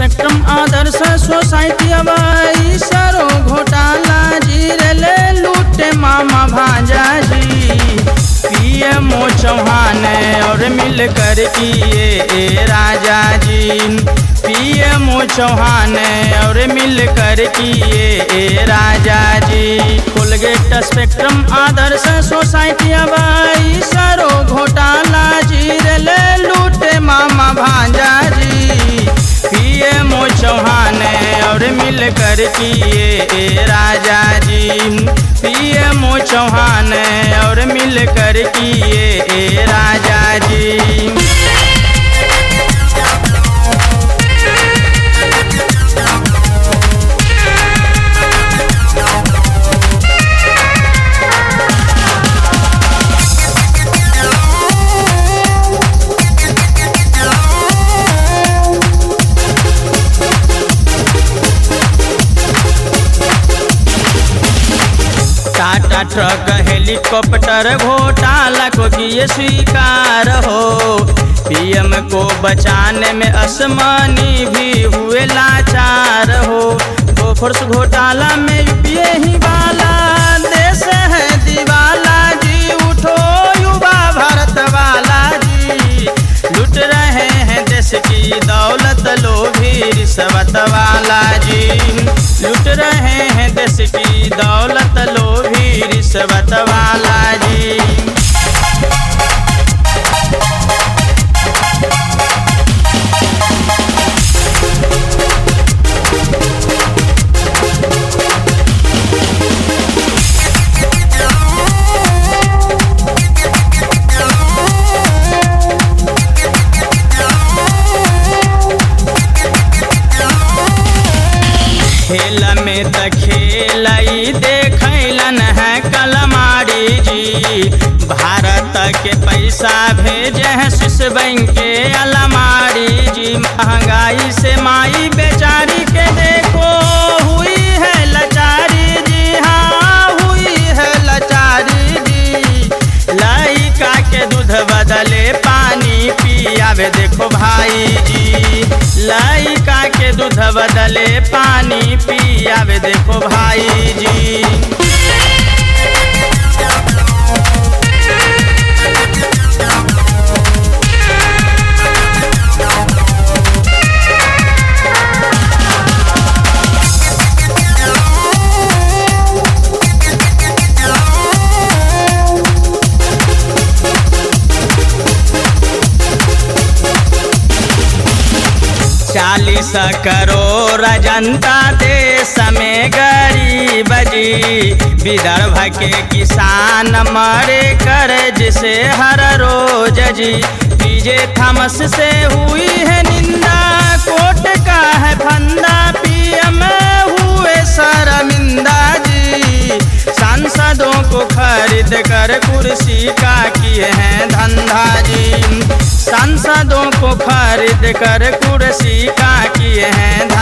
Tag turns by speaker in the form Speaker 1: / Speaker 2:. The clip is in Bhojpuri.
Speaker 1: स्पेक्ट्रम आदर्श सोसाइटी अब सरो घोटाला जी रेले लूटे मामा भांजा जी। पीएमओ चौहान और मिलकर किए राजा जी। पीएमओ चौहान और मिलकर किए राजा जी। कोलगेट स्पेक्ट्रम आदर्श सोसाइटी अब सरो घोटाला जी रेले लूटे मामा भांजा जी। पीएमओ चौहान और मिलकर किए राजा जी। पीएमओ चौहान और मिलकर किए राजा जी। टाटा ट्रक हेलीकॉप्टर घोटाला को किए स्वीकार हो। पीएम को बचाने में आसमानी भी हुए लाचार हो। बोफोर्स घोटाला में यूपीए ही वाला देश है दीवाला जी। उठो युवा भारत वाला जी। लूट रहे हैं देश की दौलत लोभी रिश्वत वाला जी। लूट रहे हैं देश की दौलत लोभी रिश्वत वाला जी। खेल में त खेलई देखलन है कलमारी जी। भारत के पैसा भेजे हैं स्विस बैंक के अलमारी जी। महंगाई से माई बेचारी के देखो हुई है लाचारी जी। हाँ हुई है लाचारी जी। लइका के दूध बदले पानी पियावे देखो भाई जी। लइका के दूध बदले पानी पियावे देखो भाई जी। चालीस करोड़ जनता देश में गरीब जी। विदर्भ के किसान मरे कर्ज से हर रोज जी। पीजे थॉमस से हुई है निंदा कोर्ट का है फंदा। पीएम हुए शर्मिंदा जी। सांसदों को खरीद कर कुर्सी का किए हैं धंधा जी। सांसदों को खरीद कर कुर्सी का किए हैं